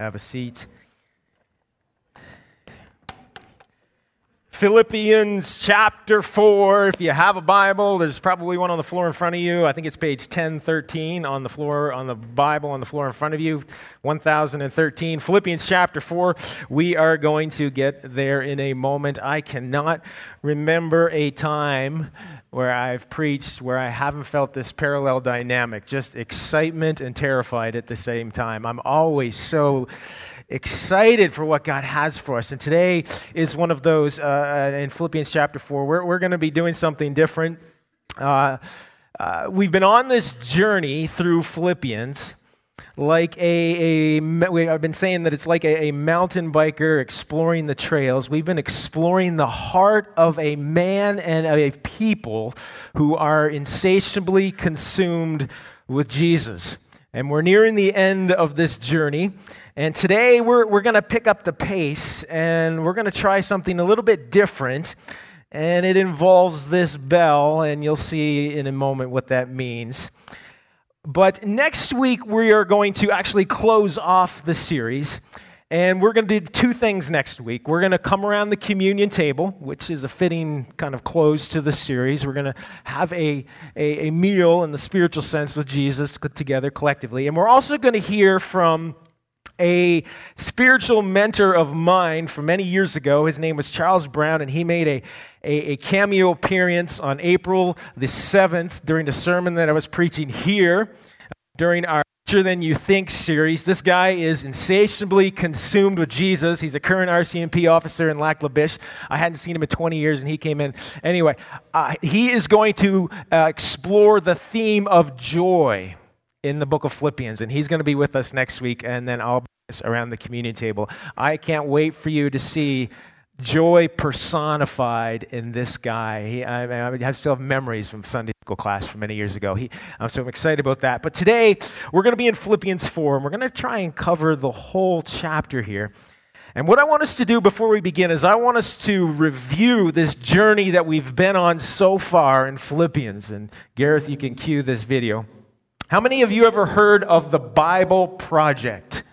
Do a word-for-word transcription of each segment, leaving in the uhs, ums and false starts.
Have a seat. Philippians chapter four. If you have a Bible, there's probably one on the floor in front of you. I think it's page ten thirteen on the floor, on the Bible on the floor in front of you. one thousand thirteen. Philippians chapter four. We are going to get there in a moment. I cannot remember a time where I've preached where I haven't felt this parallel dynamic, just excitement and terrified at the same time. I'm always so excited for what God has for us. And today is one of those, uh, in Philippians chapter four, we're, we're going to be doing something different. Uh, uh, we've been on this journey through Philippians like a, a I've been saying that it's like a, a mountain biker exploring the trails. We've been exploring the heart of a man and a people who are insatiably consumed with Jesus. And we're nearing the end of this journey. And today we're we're going to pick up the pace and we're going to try something a little bit different. And it involves this bell, and you'll see in a moment what that means. But next week we are going to actually close off the series. And we're going to do two things next week. We're going to come around the communion table, which is a fitting kind of close to the series. We're going to have a, a, a meal in the spiritual sense with Jesus together collectively. And we're also going to hear from a spiritual mentor of mine from many years ago. His name was Charles Brown, and he made a, a, a cameo appearance on April the seventh during the sermon that I was preaching here during our Richer Than You Think series. This guy is insatiably consumed with Jesus. He's a current R C M P officer in Lac La Biche. I hadn't seen him in twenty years, and he came in. Anyway, uh, he is going to uh, explore the theme of joy in the book of Philippians, and he's going to be with us next week, and then I'll be around the communion table. I can't wait for you to see joy personified in this guy. He, I, I still have memories from Sunday school class from many years ago. He, I'm so excited about that. But today, we're going to be in Philippians four, and we're going to try and cover the whole chapter here. And what I want us to do before we begin is I want us to review this journey that we've been on so far in Philippians. And Gareth, you can cue this video. How many of you ever heard of the Bible Project?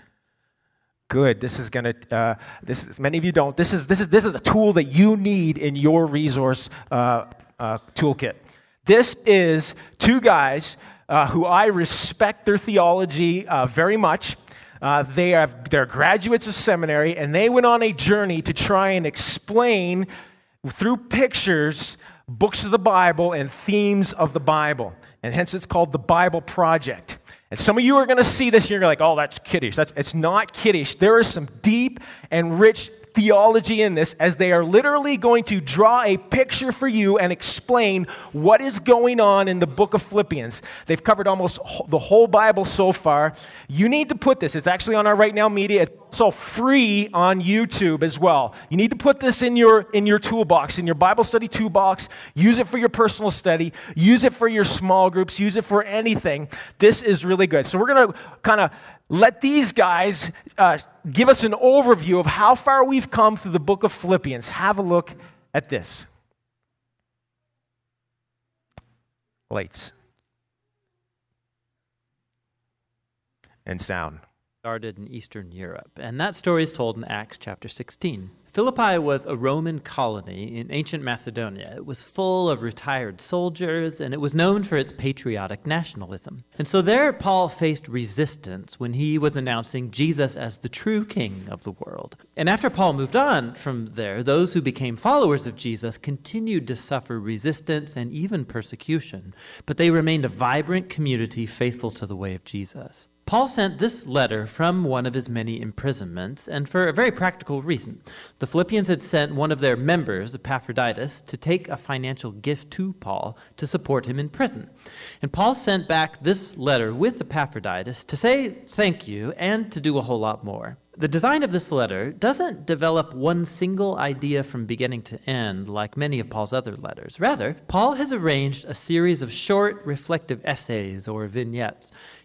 Good. This is gonna. Uh, this is, many of you don't. This is this is this is a tool that you need in your resource uh, uh, toolkit. This is two guys uh, who I respect their theology uh, very much. Uh, they have they're graduates of seminary, and they went on a journey to try and explain through pictures books of the Bible and themes of the Bible. And hence it's called the Bible Project. And some of you are going to see this and you're like, oh, that's kiddish. That's, it's not kiddish. There is some deep and rich theology in this, as they are literally going to draw a picture for you and explain what is going on in the book of Philippians. They've covered almost the whole Bible so far. You need to put this. It's actually on our Right Now Media. It's also free on YouTube as well. You need to put this in your in your toolbox, in your Bible study toolbox. Use it for your personal study. Use it for your small groups. Use it for anything. This is really good. So we're going to kind of let these guys uh, give us an overview of how far we've come through the book of Philippians. Have a look at this. Lights. And sound. Started in Eastern Europe, and that story is told in Acts chapter sixteen. Philippi was a Roman colony in ancient Macedonia. It was full of retired soldiers, and it was known for its patriotic nationalism. And so there, Paul faced resistance when he was announcing Jesus as the true king of the world. And after Paul moved on from there, those who became followers of Jesus continued to suffer resistance and even persecution, but they remained a vibrant community faithful to the way of Jesus. Paul sent this letter from one of his many imprisonments, and for a very practical reason. The Philippians had sent one of their members, Epaphroditus, to take a financial gift to Paul to support him in prison. And Paul sent back this letter with Epaphroditus to say thank you and to do a whole lot more. The design of this letter doesn't develop one single idea from beginning to end like many of Paul's other letters. Rather, Paul has arranged a series of short, reflective essays or vignettes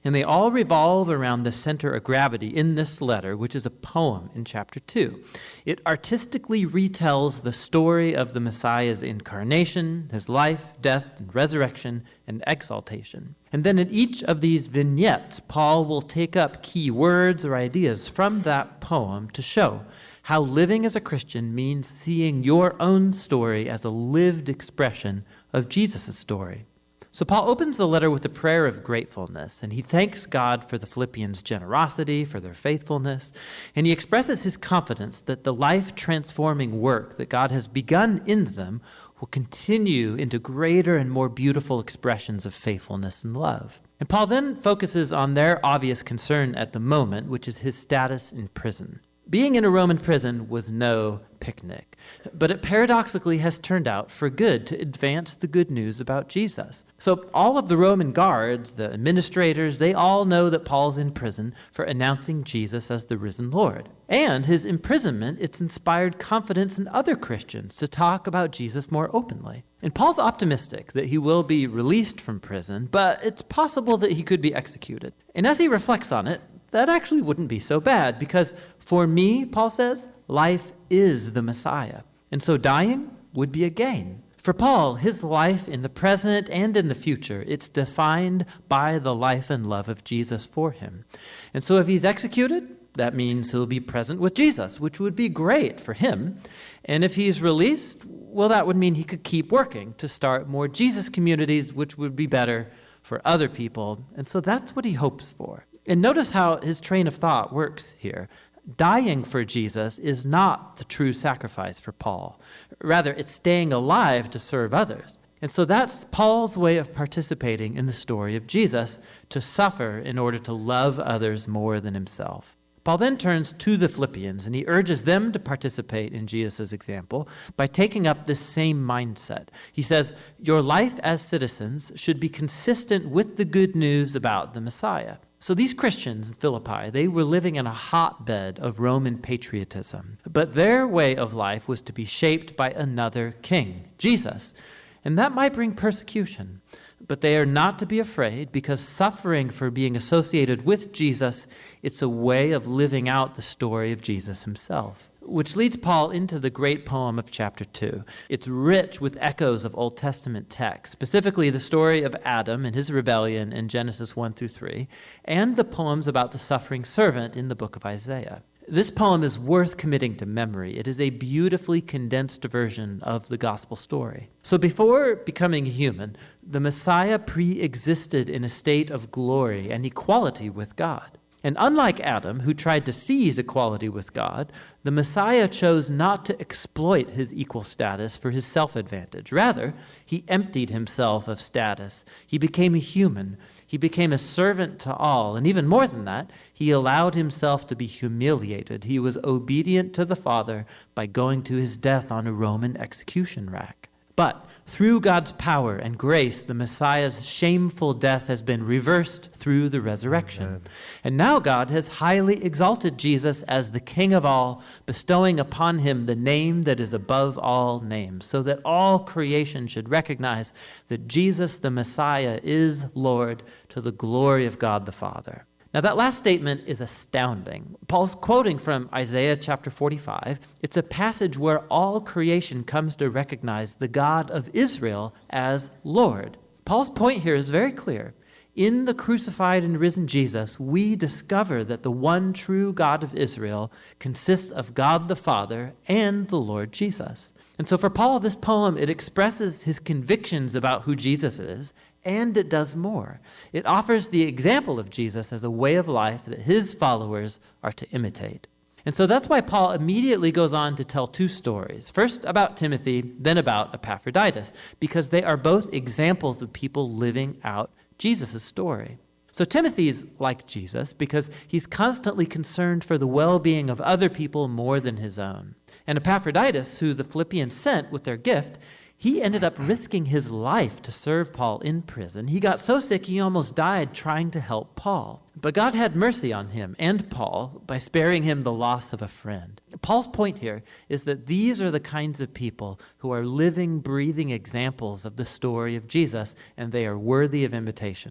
And they all revolve around the center of gravity in this letter, which is a poem in chapter two. It artistically retells the story of the Messiah's incarnation, his life, death, and resurrection, and exaltation. And then in each of these vignettes, Paul will take up key words or ideas from that poem to show how living as a Christian means seeing your own story as a lived expression of Jesus' story. So Paul opens the letter with a prayer of gratefulness, and he thanks God for the Philippians' generosity, for their faithfulness, and he expresses his confidence that the life-transforming work that God has begun in them will continue into greater and more beautiful expressions of faithfulness and love. And Paul then focuses on their obvious concern at the moment, which is his status in prison. Being in a Roman prison was no picnic, but it paradoxically has turned out for good to advance the good news about Jesus. So all of the Roman guards, the administrators, they all know that Paul's in prison for announcing Jesus as the risen Lord. And his imprisonment, it's inspired confidence in other Christians to talk about Jesus more openly. And Paul's optimistic that he will be released from prison, but it's possible that he could be executed. And as he reflects on it, that actually wouldn't be so bad, because for me, Paul says, life is the Messiah. And so dying would be a gain. For Paul, his life in the present and in the future, it's defined by the life and love of Jesus for him. And so if he's executed, that means he'll be present with Jesus, which would be great for him. And if he's released, well, that would mean he could keep working to start more Jesus communities, which would be better for other people. And so that's what he hopes for. And notice how his train of thought works here. Dying for Jesus is not the true sacrifice for Paul. Rather, it's staying alive to serve others. And so that's Paul's way of participating in the story of Jesus, to suffer in order to love others more than himself. Paul then turns to the Philippians, and he urges them to participate in Jesus' example by taking up this same mindset. He says, your life as citizens should be consistent with the good news about the Messiah. So these Christians in Philippi, they were living in a hotbed of Roman patriotism. But their way of life was to be shaped by another king, Jesus. And that might bring persecution. But they are not to be afraid, because suffering for being associated with Jesus, it's a way of living out the story of Jesus himself. Which leads Paul into the great poem of chapter two. It's rich with echoes of Old Testament texts, specifically the story of Adam and his rebellion in Genesis one through three, and the poems about the suffering servant in the book of Isaiah. This poem is worth committing to memory. It is a beautifully condensed version of the gospel story. So before becoming human, the Messiah pre-existed in a state of glory and equality with God. And unlike Adam, who tried to seize equality with God, the Messiah chose not to exploit his equal status for his self-advantage. Rather, he emptied himself of status. He became a human. He became a servant to all. And even more than that, he allowed himself to be humiliated. He was obedient to the Father by going to his death on a Roman execution rack. But through God's power and grace, the Messiah's shameful death has been reversed through the resurrection. Amen. And now God has highly exalted Jesus as the King of all, bestowing upon him the name that is above all names, so that all creation should recognize that Jesus, the Messiah, is Lord, to the glory of God the Father. Now that last statement is astounding. Paul's quoting from Isaiah chapter forty-five. It's a passage where all creation comes to recognize the God of Israel as Lord. Paul's point here is very clear. In the crucified and risen Jesus, we discover that the one true God of Israel consists of God the Father and the Lord Jesus. And so for Paul, this poem, it expresses his convictions about who Jesus is, and it does more. It offers the example of Jesus as a way of life that his followers are to imitate. And so that's why Paul immediately goes on to tell two stories. First about Timothy, then about Epaphroditus, because they are both examples of people living out Jesus' story. So Timothy's like Jesus because he's constantly concerned for the well-being of other people more than his own. And Epaphroditus, who the Philippians sent with their gift, he ended up risking his life to serve Paul in prison. He got so sick he almost died trying to help Paul. But God had mercy on him and Paul by sparing him the loss of a friend. Paul's point here is that these are the kinds of people who are living, breathing examples of the story of Jesus, and they are worthy of imitation.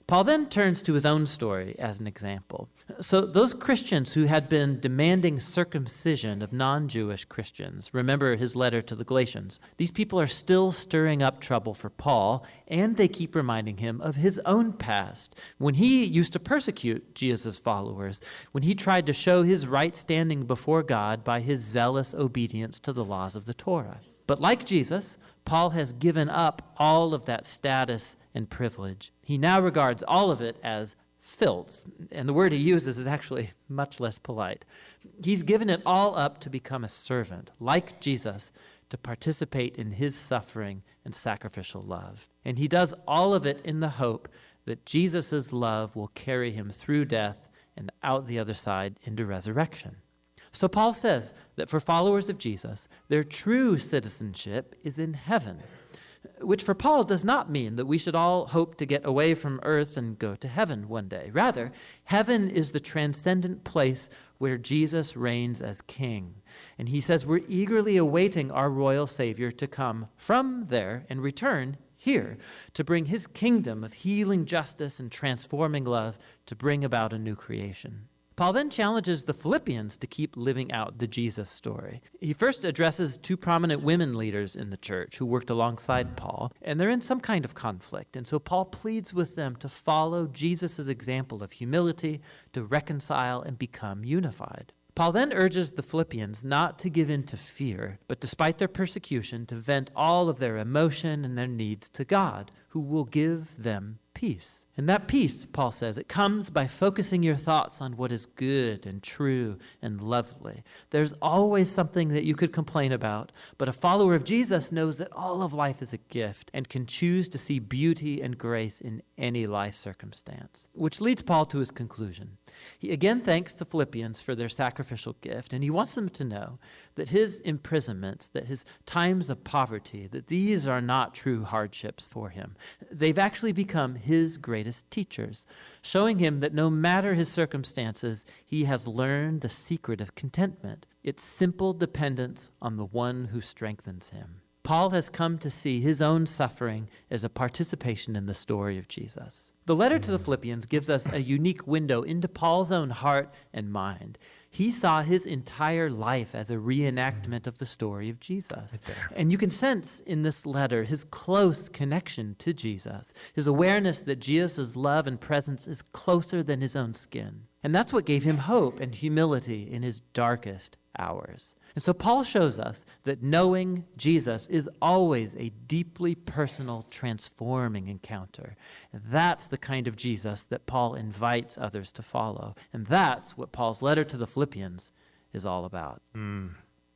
Paul then turns to his own story as an example. So those Christians who had been demanding circumcision of non-Jewish Christians, remember his letter to the Galatians, these people are still stirring up trouble for Paul, and they keep reminding him of his own past, when he used to persecute Jesus' followers, when he tried to show his right standing before God by his zealous obedience to the laws of the Torah. But like Jesus, Paul has given up all of that status and privilege. He now regards all of it as filth, and the word he uses is actually much less polite. He's given it all up to become a servant, like Jesus, to participate in his suffering and sacrificial love. And he does all of it in the hope that Jesus' love will carry him through death and out the other side into resurrection. So Paul says that for followers of Jesus, their true citizenship is in heaven, which for Paul does not mean that we should all hope to get away from earth and go to heaven one day. Rather, heaven is the transcendent place where Jesus reigns as king. And he says we're eagerly awaiting our royal Savior to come from there and return here to bring his kingdom of healing justice and transforming love to bring about a new creation. Paul then challenges the Philippians to keep living out the Jesus story. He first addresses two prominent women leaders in the church who worked alongside Paul, and they're in some kind of conflict. And so Paul pleads with them to follow Jesus' example of humility, to reconcile and become unified. Paul then urges the Philippians not to give in to fear, but despite their persecution, to vent all of their emotion and their needs to God, who will give them peace. And that peace, Paul says, it comes by focusing your thoughts on what is good and true and lovely. There's always something that you could complain about, but a follower of Jesus knows that all of life is a gift and can choose to see beauty and grace in any life circumstance. Which leads Paul to his conclusion. He again thanks the Philippians for their sacrificial gift, and he wants them to know that his imprisonments, that his times of poverty, that these are not true hardships for him. They've actually become his greatest teachers, showing him that no matter his circumstances, he has learned the secret of contentment. It's simple dependence on the one who strengthens him. Paul has come to see his own suffering as a participation in the story of Jesus. The letter to the Philippians gives us a unique window into Paul's own heart and mind. He saw his entire life as a reenactment of the story of Jesus. Right, and you can sense in this letter his close connection to Jesus, his awareness that Jesus' love and presence is closer than his own skin. And that's what gave him hope and humility in his darkest hours. And so Paul shows us that knowing Jesus is always a deeply personal, transforming encounter. And that's the kind of Jesus that Paul invites others to follow. And that's what Paul's letter to the Philippians is all about. Mm.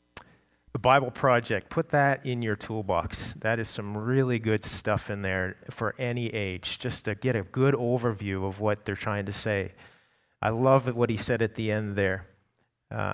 The Bible Project, put that in your toolbox. That is some really good stuff in there for any age, just to get a good overview of what they're trying to say. I love what he said at the end there. Uh,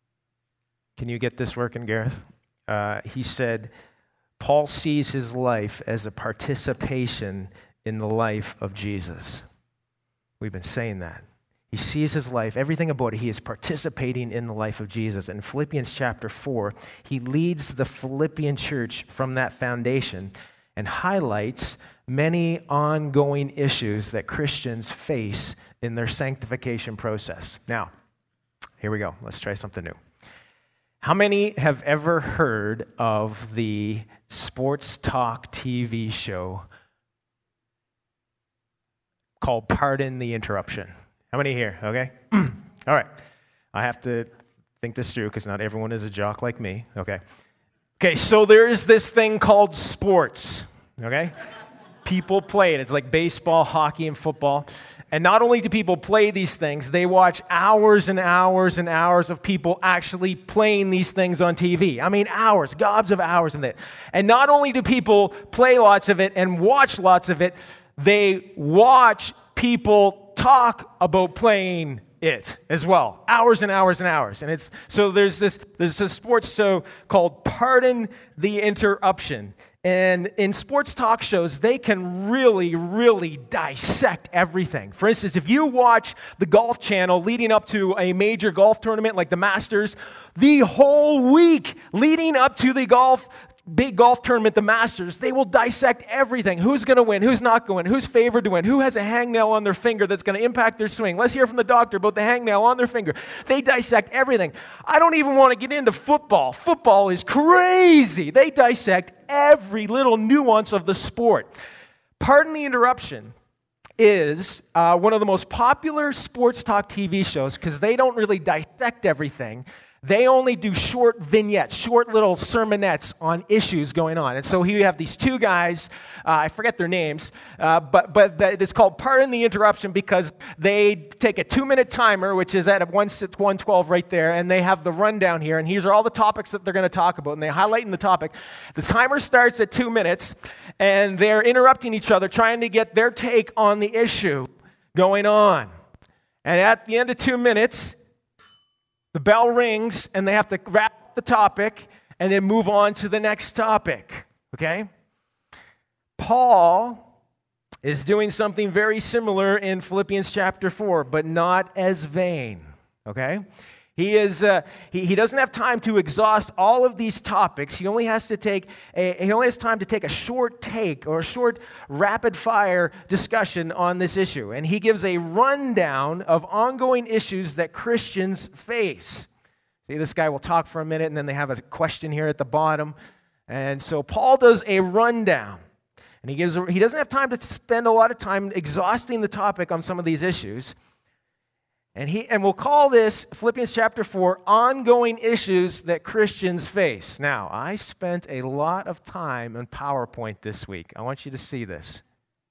Can you get this working, Gareth? Uh, he said, Paul sees his life as a participation in the life of Jesus. We've been saying that. He sees his life, everything about it, he is participating in the life of Jesus. In Philippians chapter four, he leads the Philippian church from that foundation and highlights many ongoing issues that Christians face in their sanctification process. Now, here we go. Let's try something new. How many have ever heard of the sports talk T V show called Pardon the Interruption? How many here? Okay. All right. I have to think this through because not everyone is a jock like me. Okay. Okay, so there is this thing called sports. Okay? People play it. It's like baseball, hockey, and football. And not only do people play these things, they watch hours and hours and hours of people actually playing these things on T V. I mean, hours, gobs of hours of it. And not only do people play lots of it and watch lots of it, they watch people talk about playing it as well. Hours and hours and hours. And it's so there's this there's this sports show called Pardon the Interruption. And in sports talk shows, they can really, really dissect everything. For instance, if you watch the Golf Channel leading up to a major golf tournament like the Masters, the whole week leading up to the golf big golf tournament, the Masters, they will dissect everything. Who's going to win? Who's not going to win? Who's favored to win? Who has a hangnail on their finger that's going to impact their swing? Let's hear from the doctor about the hangnail on their finger. They dissect everything. I don't even want to get into football. Football is crazy. They dissect every little nuance of the sport. Pardon the interruption is uh, one of the most popular sports talk T V shows because they don't really dissect everything. They only do short vignettes, short little sermonettes on issues going on. And so here you have these two guys, uh, I forget their names, uh, but but it's called Pardon the Interruption because they take a two-minute timer, which is at one twelve right there, and they have the rundown here, and these are all the topics that they're going to talk about, and they're highlighting the topic. The timer starts at two minutes, and they're interrupting each other, trying to get their take on the issue going on. And at the end of two minutes, the bell rings, and they have to wrap up the topic and then move on to the next topic, okay? Paul is doing something very similar in Philippians chapter four, but not as vain, okay? He is uh, he, he doesn't have time to exhaust all of these topics. He only has to take a, he only has time to take a short take or a short rapid fire discussion on this issue. And he gives a rundown of ongoing issues that Christians face. See, this guy will talk for a minute and then they have a question here at the bottom. And so Paul does a rundown. And he gives a, he doesn't have time to spend a lot of time exhausting the topic on some of these issues. And he and we'll call this, Philippians chapter four, ongoing issues that Christians face. Now, I spent a lot of time on PowerPoint this week. I want you to see this.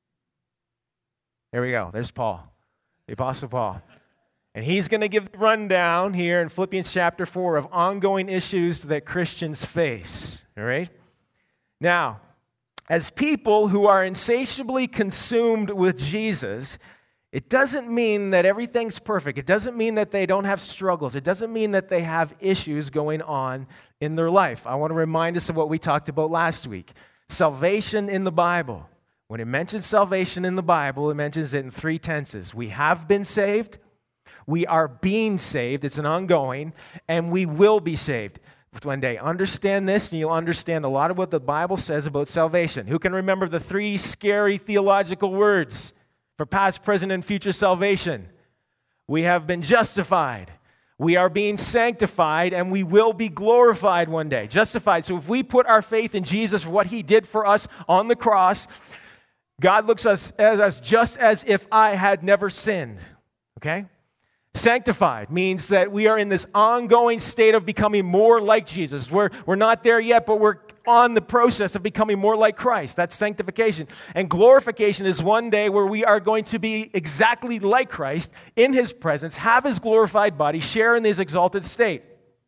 There we go. There's Paul, the Apostle Paul. And he's going to give the rundown here in Philippians chapter four of ongoing issues that Christians face. All right? Now, as people who are insatiably consumed with Jesus, it doesn't mean that everything's perfect. It doesn't mean that they don't have struggles. It doesn't mean that they have issues going on in their life. I want to remind us of what we talked about last week. Salvation in the Bible. When it mentions salvation in the Bible, it mentions it in three tenses. We have been saved, we are being saved, it's an ongoing, and we will be saved one day. Understand this, and you'll understand a lot of what the Bible says about salvation. Who can remember the three scary theological words for past, present, and future salvation? We have been justified. We are being sanctified, and we will be glorified one day. Justified. So if we put our faith in Jesus for what he did for us on the cross, God looks at us as us just as if I had never sinned. Okay? Sanctified means that we are in this ongoing state of becoming more like Jesus. We're, we're not there yet, but we're on the process of becoming more like Christ. That's sanctification. And glorification is one day where we are going to be exactly like Christ in his presence, have his glorified body, share in his exalted state.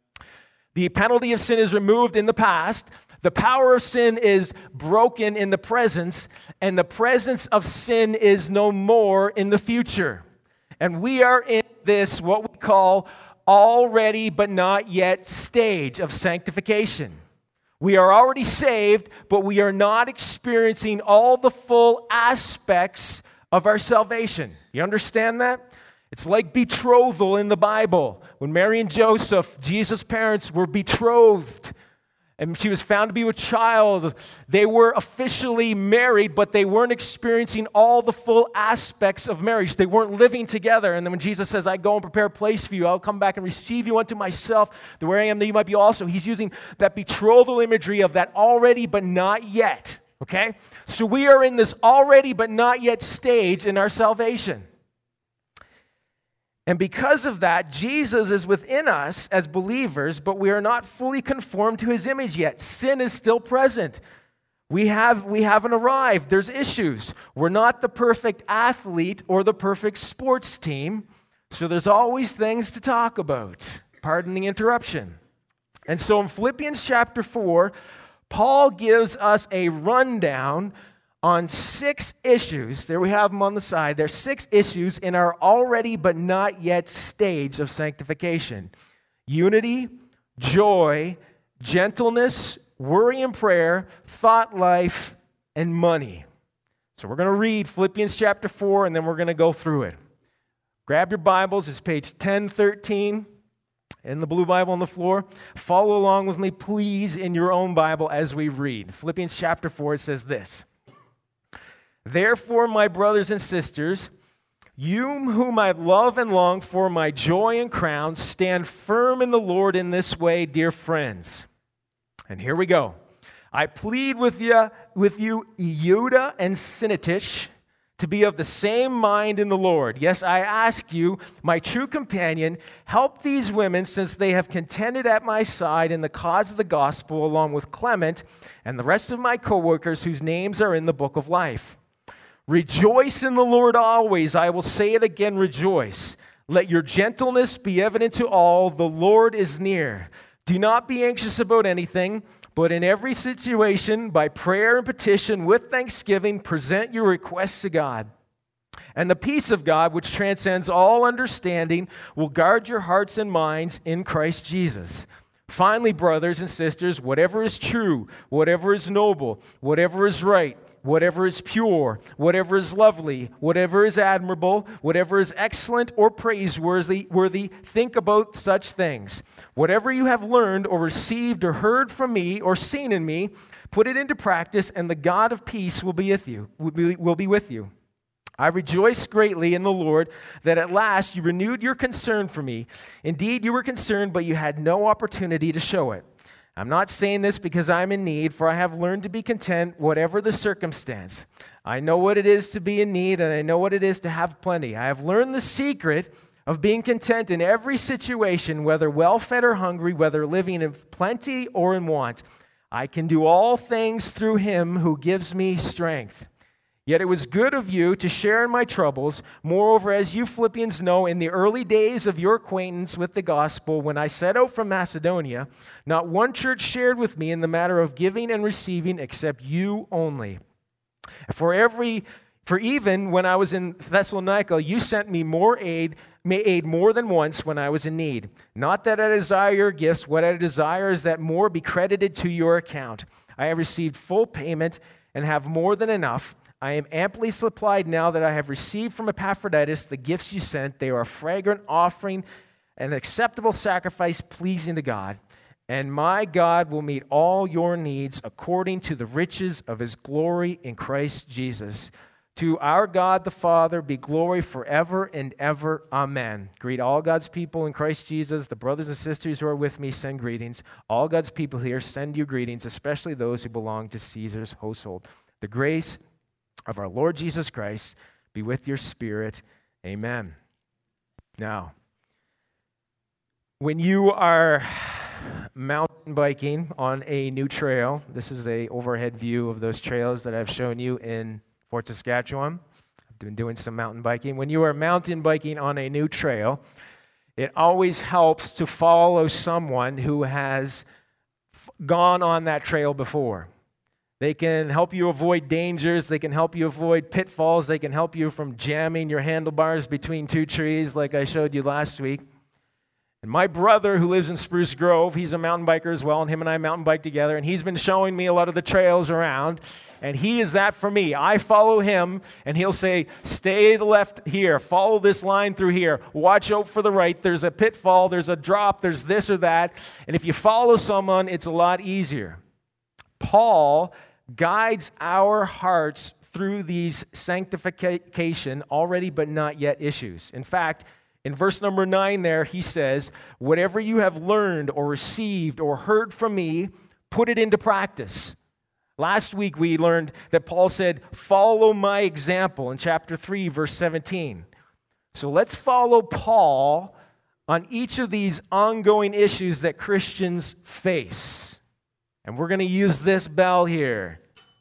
The penalty of sin is removed in the past. The power of sin is broken in the presence, and the presence of sin is no more in the future. And we are in this, what we call already but not yet stage of sanctification. We are already saved, but we are not experiencing all the full aspects of our salvation. You understand that? It's like betrothal in the Bible. When Mary and Joseph, Jesus' parents, were betrothed, and she was found to be with child, they were officially married, but they weren't experiencing all the full aspects of marriage. They weren't living together. And then when Jesus says, I go and prepare a place for you, I'll come back and receive you unto myself, that where I am, that you might be also. He's using that betrothal imagery of that already but not yet. Okay? So we are in this already but not yet stage in our salvation. And because of that, Jesus is within us as believers, but we are not fully conformed to his image yet. Sin is still present. We have, we haven't arrived. There's issues. We're not the perfect athlete or the perfect sports team, so there's always things to talk about. Pardon the interruption. And so in Philippians chapter four, Paul gives us a rundown on six issues. There we have them on the side. There's six issues in our already but not yet stage of sanctification. Unity, joy, gentleness, worry and prayer, thought life, and money. So we're going to read Philippians chapter four, and then we're going to go through it. Grab your Bibles. It's page ten thirteen. in the blue Bible on the floor. Follow along with me, please, in your own Bible as we read. Philippians chapter four, it says this. Therefore, my brothers and sisters, you whom I love and long for, my joy and crown, stand firm in the Lord in this way, dear friends. And here we go. I plead with you, with you, Euodia and Syntyche, to be of the same mind in the Lord. Yes, I ask you, my true companion, help these women, since they have contended at my side in the cause of the gospel, along with Clement and the rest of my co-workers whose names are in the book of life. Rejoice in the Lord always. I will say it again, rejoice. Let your gentleness be evident to all. The Lord is near. Do not be anxious about anything, but in every situation, by prayer and petition, with thanksgiving, present your requests to God. And the peace of God, which transcends all understanding, will guard your hearts and minds in Christ Jesus. Finally, brothers and sisters, whatever is true, whatever is noble, whatever is right, whatever is pure, whatever is lovely, whatever is admirable, whatever is excellent or praiseworthy, worthy, think about such things. Whatever you have learned or received or heard from me or seen in me, put it into practice, and the God of peace will be with you. Will be, will be with you. I rejoice greatly in the Lord that at last you renewed your concern for me. Indeed, you were concerned, but you had no opportunity to show it. I'm not saying this because I'm in need, for I have learned to be content whatever the circumstance. I know what it is to be in need, and I know what it is to have plenty. I have learned the secret of being content in every situation, whether well-fed or hungry, whether living in plenty or in want. I can do all things through him who gives me strength. Yet it was good of you to share in my troubles. Moreover, as you Philippians know, in the early days of your acquaintance with the gospel, when I set out from Macedonia, not one church shared with me in the matter of giving and receiving except you only. For every, for even when I was in Thessalonica, you sent me more aid, may aid more than once when I was in need. Not that I desire your gifts, what I desire is that more be credited to your account. I have received full payment and have more than enough. I am amply supplied now that I have received from Epaphroditus the gifts you sent. They are a fragrant offering, an acceptable sacrifice pleasing to God. And my God will meet all your needs according to the riches of his glory in Christ Jesus. To our God the Father be glory forever and ever. Amen. Greet all God's people in Christ Jesus. The brothers and sisters who are with me send greetings. All God's people here send you greetings, especially those who belong to Caesar's household. The grace of our Lord Jesus Christ be with your spirit. Amen. Now, when you are mountain biking on a new trail, this is an overhead view of those trails that I've shown you in Fort Saskatchewan. I've been doing some mountain biking. When you are mountain biking on a new trail, it always helps to follow someone who has gone on that trail before. They can help you avoid dangers. They can help you avoid pitfalls. They can help you from jamming your handlebars between two trees like I showed you last week. And my brother who lives in Spruce Grove, he's a mountain biker as well, and him and I mountain bike together, and he's been showing me a lot of the trails around, and he is that for me. I follow him, and he'll say, stay to the left here, follow this line through here, watch out for the right, there's a pitfall, there's a drop, there's this or that, and if you follow someone, it's a lot easier. Paul guides our hearts through these sanctification already but not yet issues. In fact, in verse number nine there, he says, whatever you have learned or received or heard from me, put it into practice. Last week we learned that Paul said, follow my example in chapter three, verse seventeen. So let's follow Paul on each of these ongoing issues that Christians face. And we're going to use this bell here,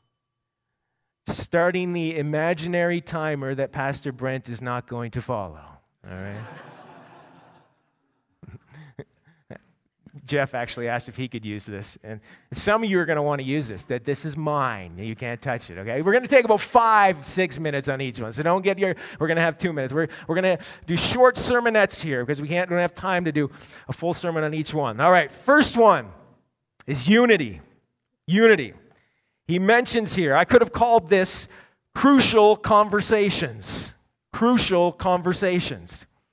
starting the imaginary timer that Pastor Brent is not going to follow. All right? Jeff actually asked if he could use this. And some of you are going to want to use this, that this is mine. You can't touch it, okay? We're going to take about five, six minutes on each one. So don't get your, we're going to have two minutes. We're, we're going to do short sermonettes here because we can't, we don't have time to do a full sermon on each one. All right, first one is unity. Unity. He mentions here, I could have called this crucial conversations. Crucial conversations.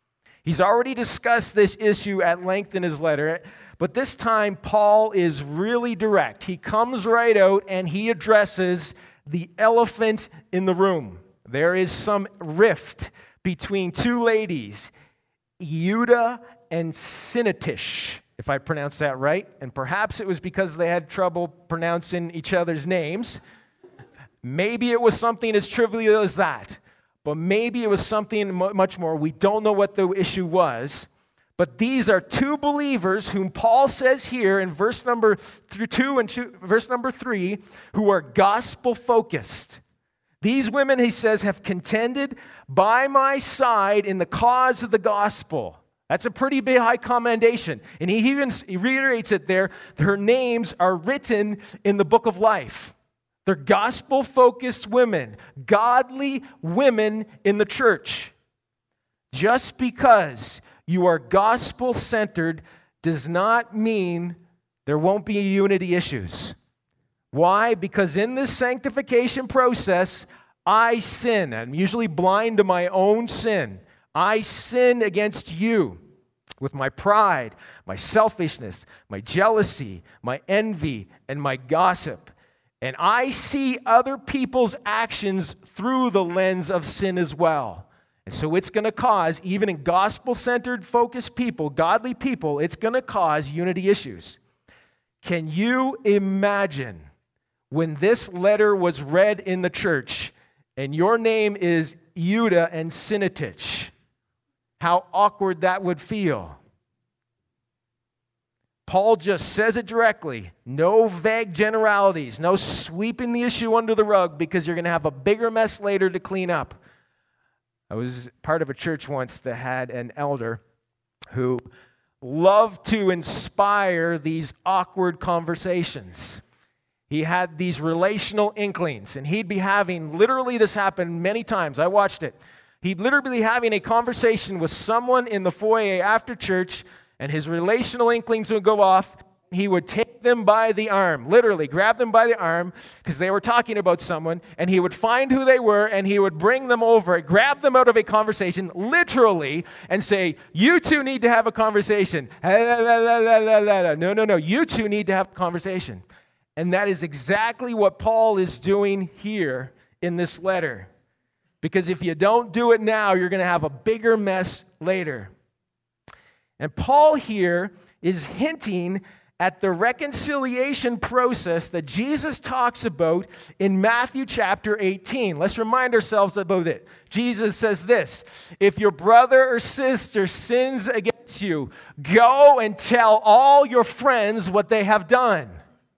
He's already discussed this issue at length in his letter, but this time Paul is really direct. He comes right out and he addresses the elephant in the room. There is some rift between two ladies, Euodia and Syntyche, if I pronounced that right. And perhaps it was because they had trouble pronouncing each other's names. Maybe it was something as trivial as that. But maybe it was something much more. We don't know what the issue was. But these are two believers whom Paul says here in verse number two and two, verse number three, who are gospel-focused. These women, he says, have contended by my side in the cause of the gospel. That's a pretty big high commendation. And he even he reiterates it there. Her names are written in the book of life. They're gospel-focused women, godly women in the church. Just because you are gospel-centered does not mean there won't be unity issues. Why? Because in this sanctification process, I sin. I'm usually blind to my own sin. I sin against you with my pride, my selfishness, my jealousy, my envy, and my gossip. And I see other people's actions through the lens of sin as well. And so it's going to cause, even in gospel-centered, focused people, godly people, it's going to cause unity issues. Can you imagine when this letter was read in the church and your name is Euodia and Syntyche, how awkward that would feel? Paul just says it directly. No vague generalities. No sweeping the issue under the rug because you're going to have a bigger mess later to clean up. I was part of a church once that had an elder who loved to inspire these awkward conversations. He had these relational inklings, and he'd be having, literally this happened many times. I watched it. He'd literally be having a conversation with someone in the foyer after church, and his relational inklings would go off. He would take them by the arm, literally grab them by the arm because they were talking about someone, and he would find who they were, and he would bring them over, grab them out of a conversation, literally, and say, you two need to have a conversation. No, no, no, you two need to have a conversation. And that is exactly what Paul is doing here in this letter. Because if you don't do it now, you're going to have a bigger mess later. And Paul here is hinting at the reconciliation process that Jesus talks about in Matthew chapter eighteen. Let's remind ourselves about it. Jesus says this, if your brother or sister sins against you, go and tell all your friends what they have done.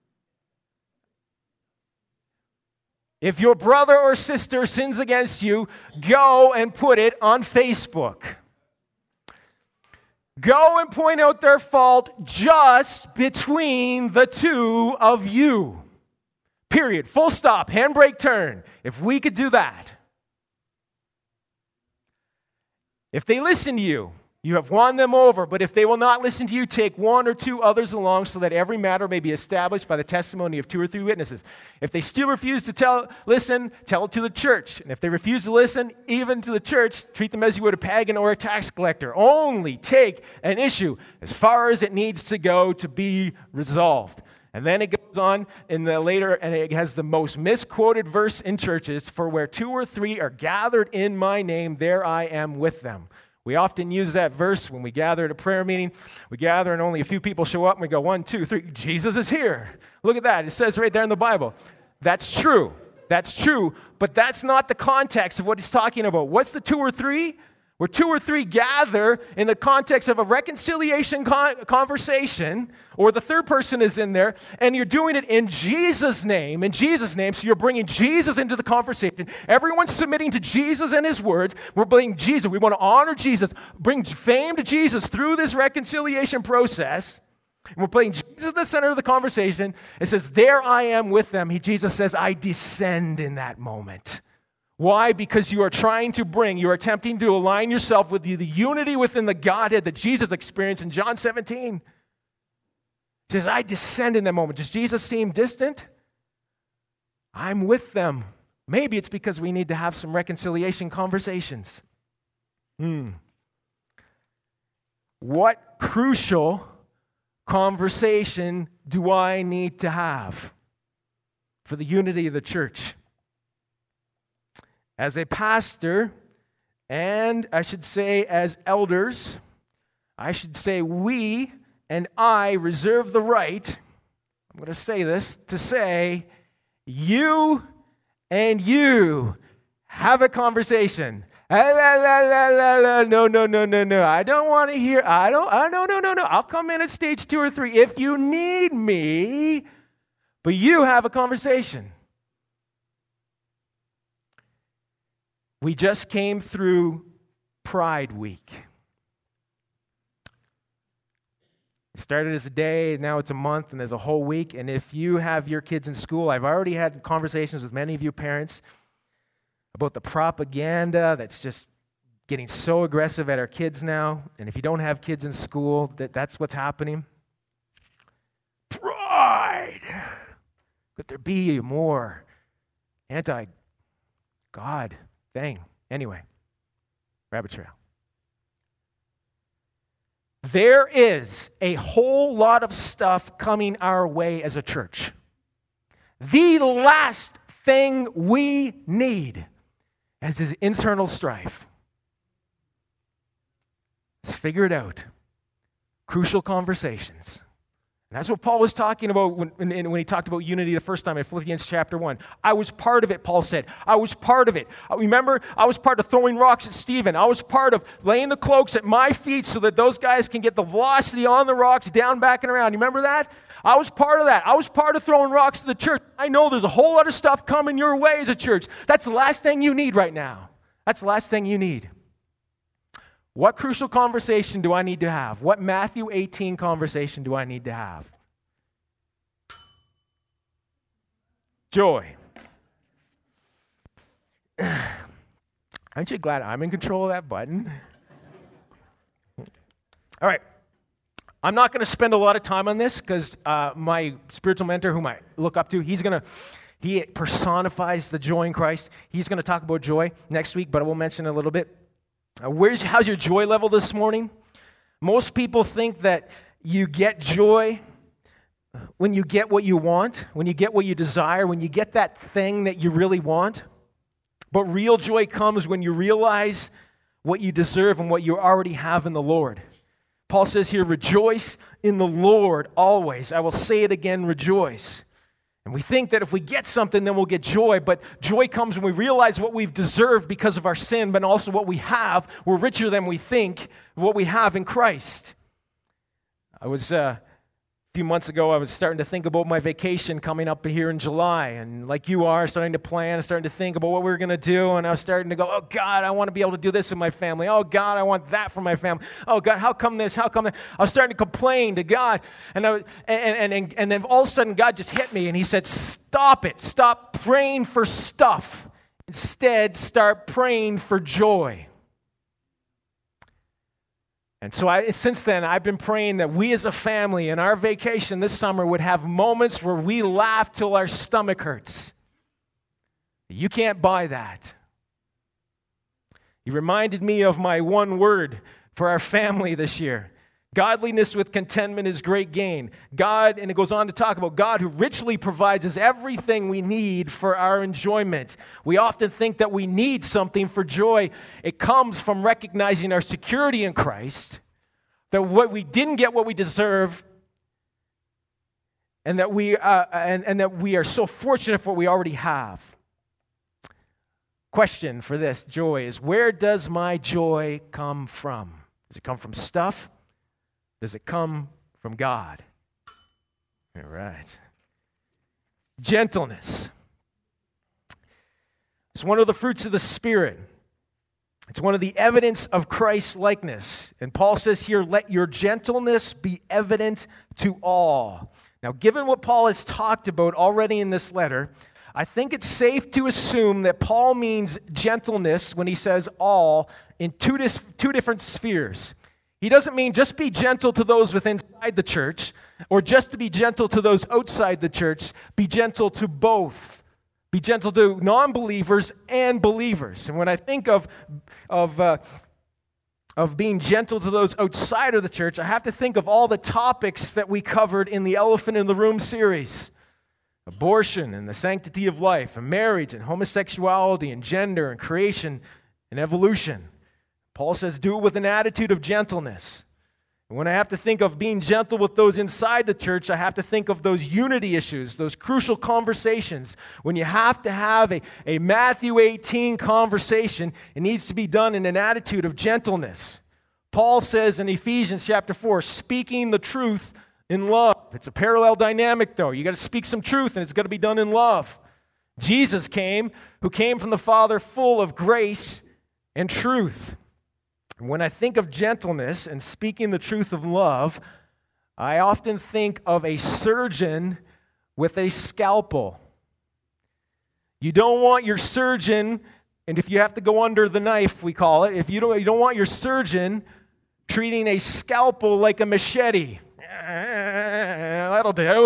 If your brother or sister sins against you, go and put it on Facebook. Go and point out their fault just between the two of you. Period. Full stop. Handbrake turn. If we could do that. If they listen to you, you have won them over. But if they will not listen to you, take one or two others along so that every matter may be established by the testimony of two or three witnesses. If they still refuse to tell, listen, tell it to the church. And if they refuse to listen, even to the church, treat them as you would a pagan or a tax collector. Only take an issue as far as it needs to go to be resolved. And then it goes on in the later, and it has the most misquoted verse in churches, for where two or three are gathered in my name, there I am with them. We often use that verse when we gather at a prayer meeting. We gather and only a few people show up and we go, one, two, three, Jesus is here. Look at that. It says right there in the Bible. That's true. That's true. But that's not the context of what he's talking about. What's the two or three? Where two or three gather in the context of a reconciliation con- conversation, or the third person is in there, and you're doing it in Jesus' name, in Jesus' name, so you're bringing Jesus into the conversation. Everyone's submitting to Jesus and his words. We're bringing Jesus. We want to honor Jesus, bring fame to Jesus through this reconciliation process. And we're putting Jesus at the center of the conversation. It says, there I am with them. He, Jesus says, I descend in that moment. Why? Because you are trying to bring, you are attempting to align yourself with the, the unity within the Godhead that Jesus experienced in John seventeen. He says, I descend in that moment. Does Jesus seem distant? I'm with them. Maybe it's because we need to have some reconciliation conversations. Hmm. What crucial conversation do I need to have for the unity of the church? As a pastor, and I should say as elders, I should say we and I reserve the right, I'm going to say this, to say, you and you have a conversation. La, la, la, la, la, la. No, no, no, no, no. I don't want to hear, I don't, I, no, no, no, no. I'll come in at stage two or three if you need me, but you have a conversation. We just came through Pride Week. It started as a day, now it's a month, and there's a whole week. And if you have your kids in school, I've already had conversations with many of you parents about the propaganda that's just getting so aggressive at our kids now. And if you don't have kids in school, that, that's what's happening. Pride! Could there be a more anti-God thing? Anyway, rabbit trail. There is a whole lot of stuff coming our way as a church. The last thing we need is internal strife. Let's figure it out. Crucial conversations. And that's what Paul was talking about when, when he talked about unity the first time in Philippians chapter one. I was part of it, Paul said. I was part of it. Remember, I was part of throwing rocks at Stephen. I was part of laying the cloaks at my feet so that those guys can get the velocity on the rocks down, back, and around. You remember that? I was part of that. I was part of throwing rocks to the church. I know there's a whole lot of stuff coming your way as a church. That's the last thing you need right now. That's the last thing you need. What crucial conversation do I need to have? What Matthew eighteen conversation do I need to have? Joy. Aren't you glad I'm in control of that button? All right. I'm not going to spend a lot of time on this because uh, my spiritual mentor, whom I look up to, he's going to, he personifies the joy in Christ. He's going to talk about joy next week, but I will mention it a little bit. Uh, where's how's your joy level this morning? Most people think that you get joy when you get what you want, when you get what you desire, when you get that thing that you really want. But real joy comes when you realize what you deserve and what you already have in the Lord. Paul says here, rejoice in the Lord always. I will say it again, rejoice. And we think that if we get something, then we'll get joy. But joy comes when we realize what we've deserved because of our sin, but also what we have. We're richer than we think of what we have in Christ. I was... Uh, A few months ago, I was starting to think about my vacation coming up here in July. And like you are, starting to plan, starting to think about what we were going to do. And I was starting to go, oh, God, I want to be able to do this with my family. Oh, God, I want that for my family. Oh, God, how come this? How come that? I was starting to complain to God. And, I was, and, and, and, and then all of a sudden, God just hit me. And he said, stop it. Stop praying for stuff. Instead, start praying for joy. And so I, since then, I've been praying that we as a family in our vacation this summer would have moments where we laugh till our stomach hurts. You can't buy that. He reminded me of my one word for our family this year. Godliness with contentment is great gain. God, and it goes on to talk about God who richly provides us everything we need for our enjoyment. We often think that we need something for joy. It comes from recognizing our security in Christ, that what we didn't get what we deserve, and that we uh, and, and that we are so fortunate for what we already have. Question for this joy is, where does my joy come from? Does it come from stuff? Does it come from God? All right. Gentleness. It's one of the fruits of the Spirit. It's one of the evidence of Christ's likeness. And Paul says here, let your gentleness be evident to all. Now, given what Paul has talked about already in this letter, I think it's safe to assume that Paul means gentleness when he says all in two, dis- two different spheres. He doesn't mean just be gentle to those within inside the church, or just to be gentle to those outside the church. Be gentle to both. Be gentle to non-believers and believers. And when I think of, of uh, of being gentle to those outside of the church, I have to think of all the topics that we covered in the Elephant in the Room series. Abortion and the sanctity of life, and marriage and homosexuality and gender and creation and evolution. Paul says, do it with an attitude of gentleness. And when I have to think of being gentle with those inside the church, I have to think of those unity issues, those crucial conversations. When you have to have a, a Matthew eighteen conversation, it needs to be done in an attitude of gentleness. Paul says in Ephesians chapter four, speaking the truth in love. It's a parallel dynamic, though. You got to speak some truth, and it's got to be done in love. Jesus came, who came from the Father full of grace and truth. When I think of gentleness and speaking the truth of love, I often think of a surgeon with a scalpel. You don't want your surgeon, and if you have to go under the knife, we call it, if you don't, you don't want your surgeon treating a scalpel like a machete. That'll do.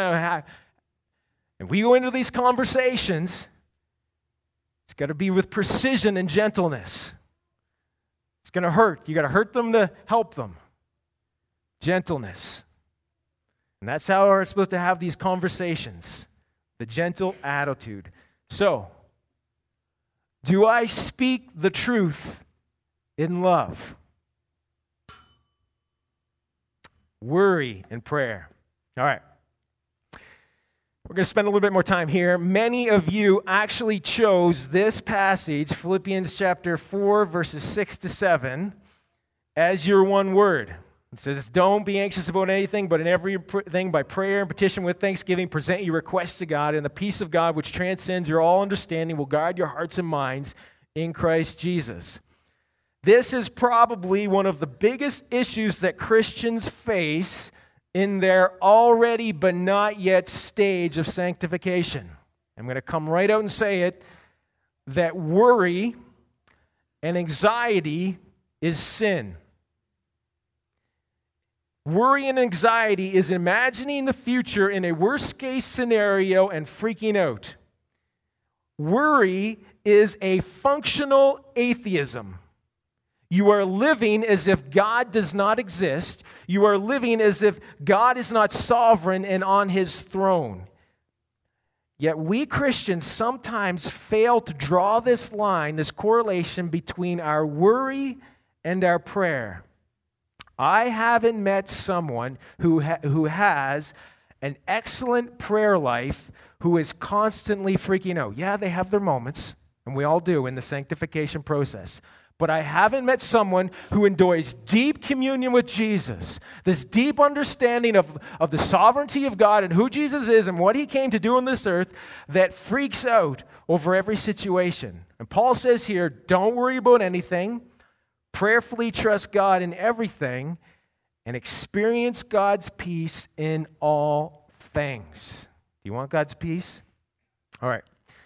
If we go into these conversations, it's got to be with precision and gentleness. It's going to hurt. You got to hurt them to help them. Gentleness. And that's how we're supposed to have these conversations. The gentle attitude. So, do I speak the truth in love? Worry and prayer. All right. We're going to spend a little bit more time here. Many of you actually chose this passage, Philippians chapter four, verses six to seven, as your one word. It says, don't be anxious about anything, but in everything by prayer and petition with thanksgiving, present your requests to God, and the peace of God, which transcends your all understanding, will guard your hearts and minds in Christ Jesus. This is probably one of the biggest issues that Christians face in their already but not yet stage of sanctification. I'm going to come right out and say it, that worry and anxiety is sin. Worry and anxiety is imagining the future in a worst-case scenario and freaking out. Worry is a functional atheism. You are living as if God does not exist. You are living as if God is not sovereign and on his throne. Yet we Christians sometimes fail to draw this line, this correlation between our worry and our prayer. I haven't met someone who, ha- who has an excellent prayer life who is constantly freaking out. Yeah, they have their moments, and we all do in the sanctification process. But I haven't met someone who enjoys deep communion with Jesus, this deep understanding of, of the sovereignty of God and who Jesus is and what he came to do on this earth, that freaks out over every situation. And Paul says here, don't worry about anything, prayerfully trust God in everything, and experience God's peace in all things. Do you want God's peace? All right.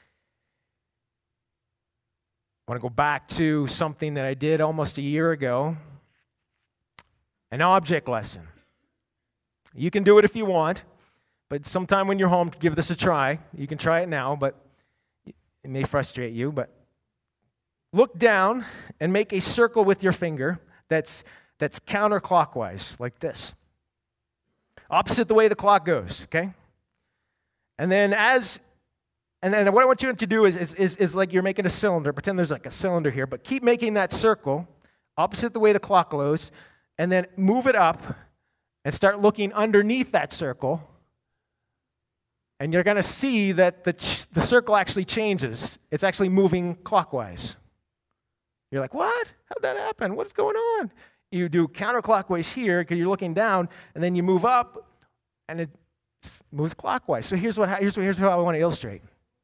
I want to go back to something that I did almost a year ago, an object lesson. You can do it if you want, but sometime when you're home, give this a try. You can try it now, but it may frustrate you. But look down and make a circle with your finger that's, that's counterclockwise, like this. Opposite the way the clock goes, okay? And then as... And then what I want you to do is, is, is, is like you're making a cylinder. Pretend there's like a cylinder here, but keep making that circle opposite the way the clock goes, and then move it up and start looking underneath that circle. And you're going to see that the, ch- the circle actually changes. It's actually moving clockwise. You're like, what? How'd that happen? What's going on? You do counterclockwise here because you're looking down, and then you move up, and it moves clockwise. So here's what here's what, here's how I want to illustrate.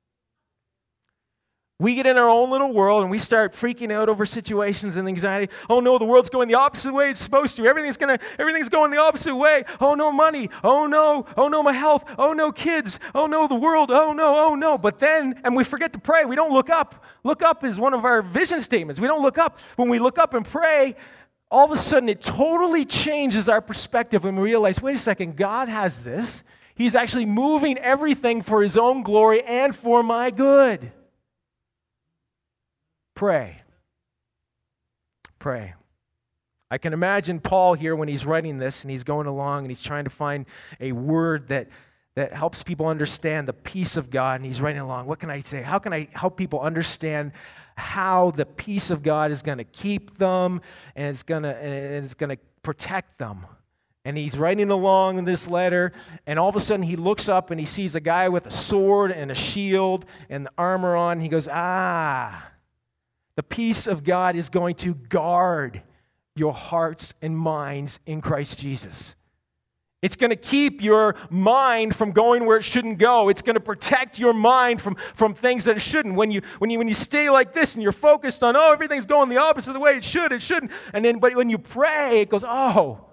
We get in our own little world and we start freaking out over situations and anxiety. Oh no, the world's going the opposite way it's supposed to. Everything's gonna, everything's going the opposite way. Oh no, money. Oh no. Oh no, my health. Oh no, kids. Oh no, the world. Oh no, oh no. But then, and we forget to pray. We don't look up. Look up is one of our vision statements. We don't look up. When we look up and pray, all of a sudden it totally changes our perspective when we realize, wait a second, God has this. He's actually moving everything for his own glory and for my good. Pray. Pray. I can imagine Paul here when he's writing this and he's going along and he's trying to find a word that, that helps people understand the peace of God. And he's writing along, what can I say? How can I help people understand how the peace of God is going to keep them and it's going to and it's going to protect them? And he's writing along in this letter, and all of a sudden he looks up and he sees a guy with a sword and a shield and the armor on. He goes, ah, the peace of God is going to guard your hearts and minds in Christ Jesus. It's going to keep your mind from going where it shouldn't go. It's going to protect your mind from, from things that it shouldn't. When you, when, you, when you stay like this and you're focused on, oh, everything's going the opposite of the way it should, it shouldn't. And then, but when you pray, it goes, oh,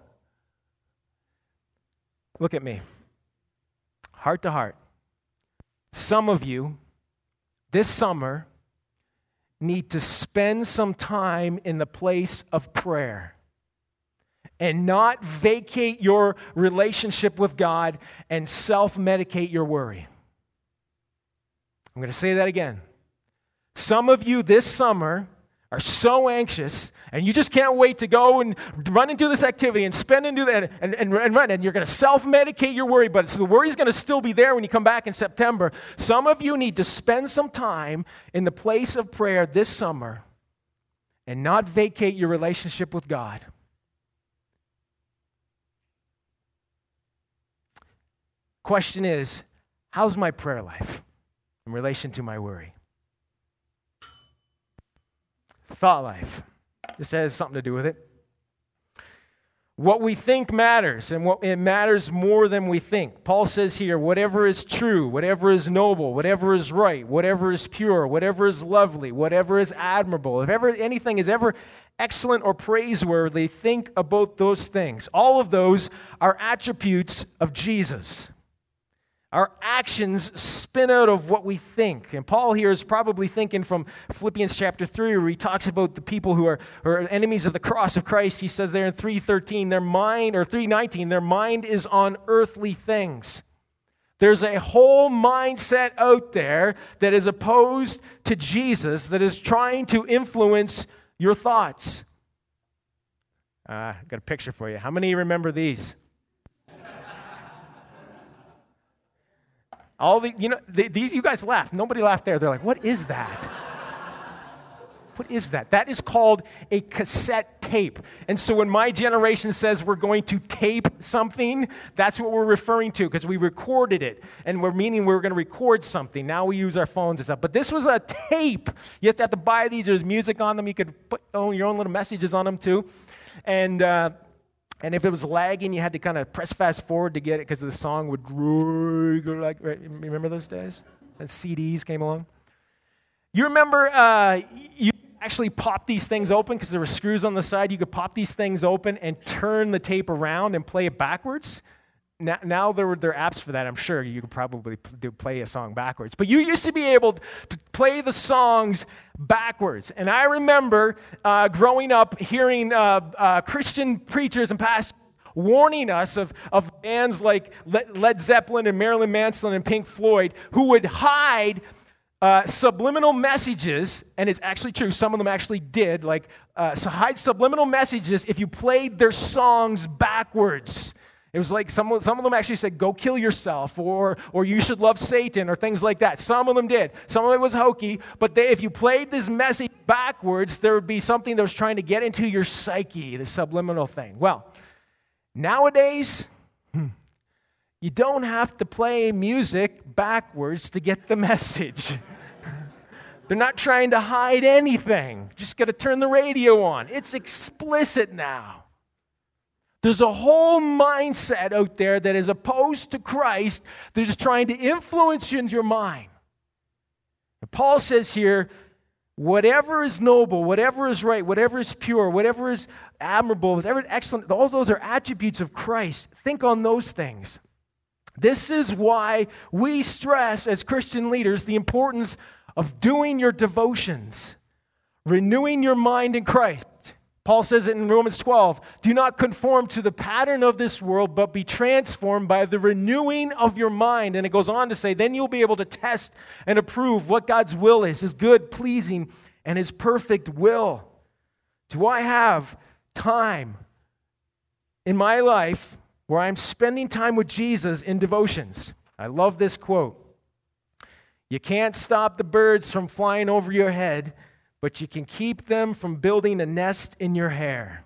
look at me. Heart to heart. Some of you, this summer, need to spend some time in the place of prayer and not vacate your relationship with God and self-medicate your worry. I'm going to say that again. Some of you this summer are so anxious, and you just can't wait to go and run and do this activity and spend and do that and, and, and run, and you're going to self-medicate your worry, but so the worry's going to still be there when you come back in September. Some of you need to spend some time in the place of prayer this summer and not vacate your relationship with God. Question is, how's my prayer life in relation to my worry? Thought life. This has something to do with it. What we think matters, and what it matters more than we think. Paul says here, whatever is true, whatever is noble, whatever is right, whatever is pure, whatever is lovely, whatever is admirable, if ever anything is ever excellent or praiseworthy, think about those things. All of those are attributes of Jesus. Our actions spin out of what we think. And Paul here is probably thinking from Philippians chapter three, where he talks about the people who are, who are enemies of the cross of Christ. He says there in three thirteen, their mind, or three nineteen, their mind is on earthly things. There's a whole mindset out there that is opposed to Jesus, that is trying to influence your thoughts. Uh, I got a picture for you. How many remember these? All the, you know, the, these, you guys laughed. Nobody laughed there. They're like, what is that? What is that? That is called a cassette tape. And so when my generation says we're going to tape something, that's what we're referring to, because we recorded it. And we're meaning we were going to record something. Now we use our phones and stuff. But this was a tape. You have to have to buy these. There's music on them. You could put oh, your own little messages on them too. And... Uh, And if it was lagging, you had to kind of press fast forward to get it because the song would go like, right? Remember those days? And C Ds came along. You remember uh, you actually pop these things open because there were screws on the side. You could pop these things open and turn the tape around and play it backwards. Now, now there were there are apps for that. I'm sure you could probably do, play a song backwards. But you used to be able to play the songs backwards. And I remember uh, growing up hearing uh, uh, Christian preachers and pastors warning us of, of bands like Led Zeppelin and Marilyn Manson and Pink Floyd who would hide uh, subliminal messages, and it's actually true, some of them actually did, like uh, so hide subliminal messages if you played their songs backwards. It was like some, some of them actually said, go kill yourself, or or you should love Satan, or things like that. Some of them did. Some of it was hokey, but they, if you played this message backwards, there would be something that was trying to get into your psyche, the subliminal thing. Well, nowadays, you don't have to play music backwards to get the message. They're not trying to hide anything. Just got to turn the radio on. It's explicit now. There's a whole mindset out there that is opposed to Christ. They're just trying to influence you in your mind. And Paul says here, whatever is noble, whatever is right, whatever is pure, whatever is admirable, whatever is excellent, all those are attributes of Christ. Think on those things. This is why we stress as Christian leaders the importance of doing your devotions, renewing your mind in Christ. Paul says it in Romans twelve, do not conform to the pattern of this world, but be transformed by the renewing of your mind. And it goes on to say, then you'll be able to test and approve what God's will is, his good, pleasing, and his perfect will. Do I have time in my life where I'm spending time with Jesus in devotions. I love this quote. You can't stop the birds from flying over your head, but you can keep them from building a nest in your hair.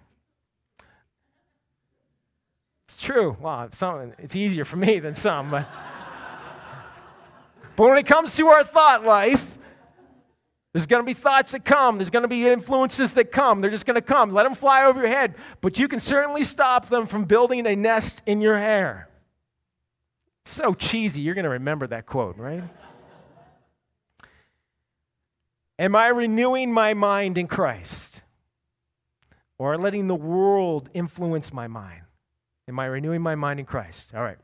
It's true. Well, some, it's easier for me than some, but, but when it comes to our thought life, there's going to be thoughts that come. There's going to be influences that come. They're just going to come. Let them fly over your head, but you can certainly stop them from building a nest in your hair. So cheesy. You're going to remember that quote, right? Am I renewing my mind in Christ? Or letting the world influence my mind? Am I renewing my mind in Christ? All right.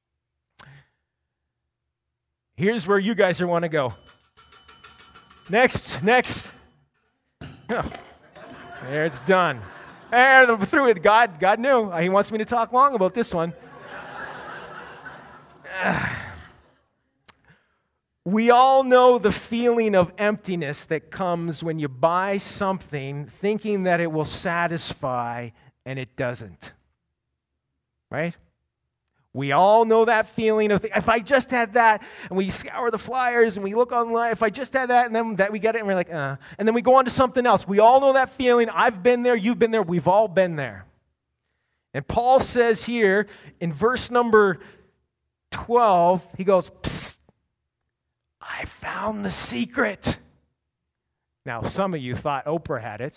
Here's where you guys are want to go. Next, next. Oh, there, it's done. There, through it. God, God knew. He wants me to talk long about this one. We all know the feeling of emptiness that comes when you buy something thinking that it will satisfy and it doesn't. Right? We all know that feeling of, if I just had that, and we scour the flyers and we look online, if I just had that, and then that we get it, and we're like, uh. And then we go on to something else. We all know that feeling. I've been there, you've been there, we've all been there. And Paul says here in verse number twelve, he goes, psst, I found the secret. Now, some of you thought Oprah had it.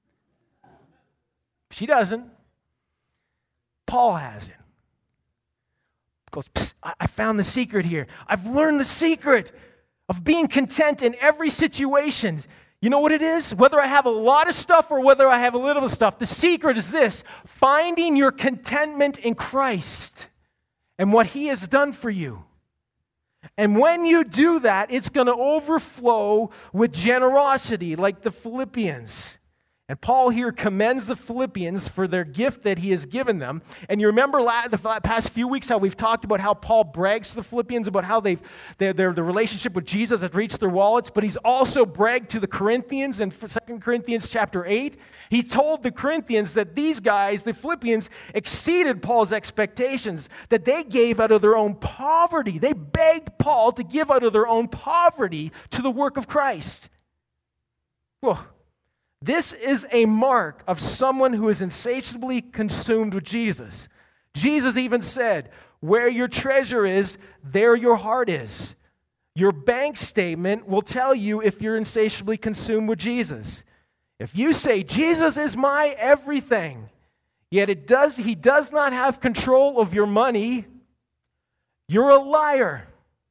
She doesn't. Paul has it. Goes, Psst, I found the secret here. I've learned the secret of being content in every situation. You know what it is? Whether I have a lot of stuff or whether I have a little stuff, the secret is this: finding your contentment in Christ and what He has done for you. And when you do that, it's going to overflow with generosity like the Philippians. And Paul here commends the Philippians for their gift that he has given them. And you remember the past few weeks how we've talked about how Paul brags to the Philippians about how they've their, their the relationship with Jesus has reached their wallets, but he's also bragged to the Corinthians in Second Corinthians chapter eight. He told the Corinthians that these guys, the Philippians, exceeded Paul's expectations, that they gave out of their own poverty. They begged Paul to give out of their own poverty to the work of Christ. Whoa. This is a mark of someone who is insatiably consumed with Jesus. Jesus even said, where your treasure is, there your heart is. Your bank statement will tell you if you're insatiably consumed with Jesus. If you say, Jesus is my everything, yet it does, he does not have control of your money, you're a liar.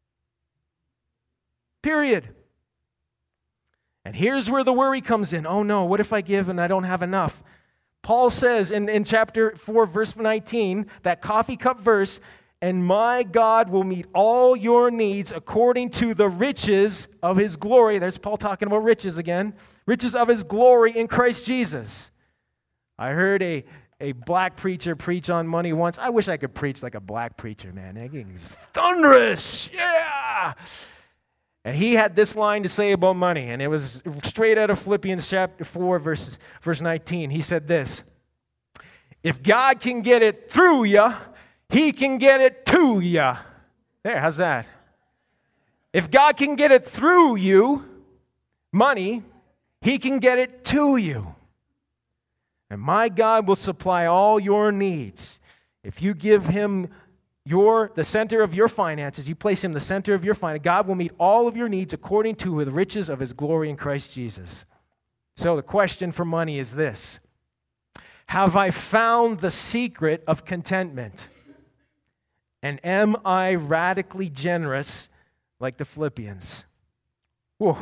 Period. And here's where the worry comes in. Oh no, what if I give and I don't have enough? Paul says in, in chapter four, verse nineteen, that coffee cup verse, and my God will meet all your needs according to the riches of His glory. There's Paul talking about riches again. Riches of His glory in Christ Jesus. I heard a, a black preacher preach on money once. I wish I could preach like a black preacher, man. It's thunderous. Yeah! And he had this line to say about money, and it was straight out of Philippians chapter four, verse, verse nineteen. He said this: if God can get it through you, He can get it to you. There, how's that? If God can get it through you, money, He can get it to you. And my God will supply all your needs. If you give Him You're the center of your finances. You place Him the center of your finances. God will meet all of your needs according to the riches of His glory in Christ Jesus. So the question for money is this: have I found the secret of contentment? And am I radically generous like the Philippians? Whoa.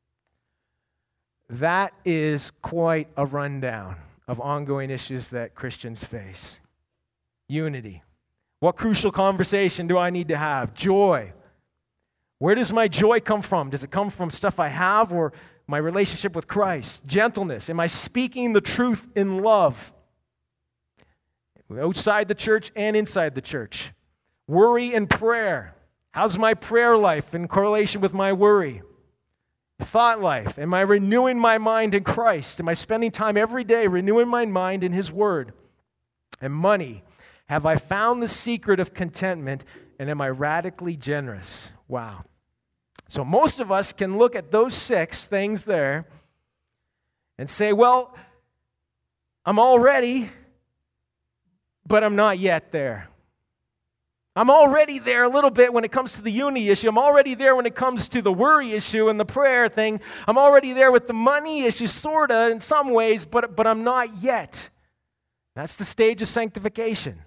That is quite a rundown of ongoing issues that Christians face. Unity. What crucial conversation do I need to have? Joy. Where does my joy come from? Does it come from stuff I have or my relationship with Christ? Gentleness. Am I speaking the truth in love? Outside the church and inside the church. Worry and prayer. How's my prayer life in correlation with my worry? Thought life. Am I renewing my mind in Christ? Am I spending time every day renewing my mind in His Word? And money. Have I found the secret of contentment, and am I radically generous? Wow. So most of us can look at those six things there and say, well, I'm already, but I'm not yet there. I'm already there a little bit when it comes to the uni issue. I'm already there when it comes to the worry issue and the prayer thing. I'm already there with the money issue, sort of, in some ways, but, but I'm not yet. That's the stage of sanctification.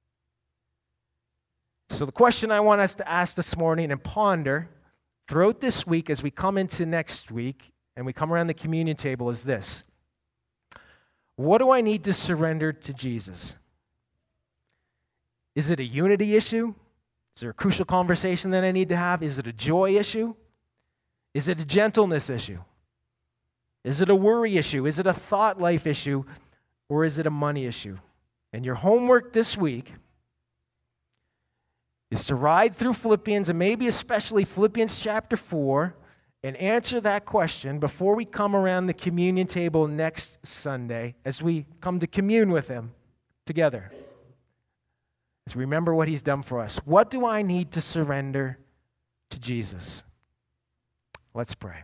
So the question I want us to ask this morning and ponder throughout this week as we come into next week and we come around the communion table is this. What do I need to surrender to Jesus? Is it a unity issue? Is there a crucial conversation that I need to have? Is it a joy issue? Is it a gentleness issue? Is it a worry issue? Is it a thought life issue? Or is it a money issue? And your homework this week is to ride through Philippians, and maybe especially Philippians chapter four, and answer that question before we come around the communion table next Sunday as we come to commune with Him together. As we remember what He's done for us. What do I need to surrender to Jesus? Let's pray.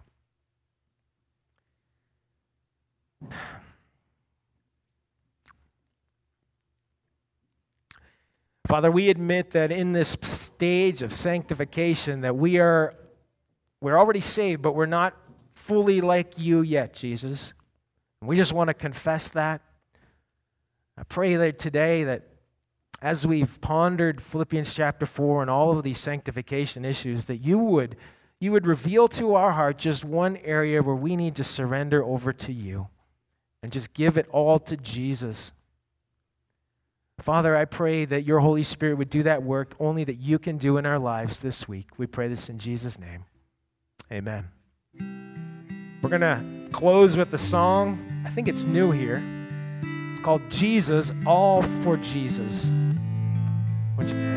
Father, we admit that in this stage of sanctification that we are we're already saved, but we're not fully like You yet, Jesus. And we just want to confess that. I pray that today that as we've pondered Philippians chapter four and all of these sanctification issues, that you would, you would reveal to our heart just one area where we need to surrender over to You and just give it all to Jesus. Father, I pray that Your Holy Spirit would do that work only that You can do in our lives this week. We pray this in Jesus' name. Amen. We're going to close with a song. I think it's new here. It's called Jesus, All for Jesus. Would you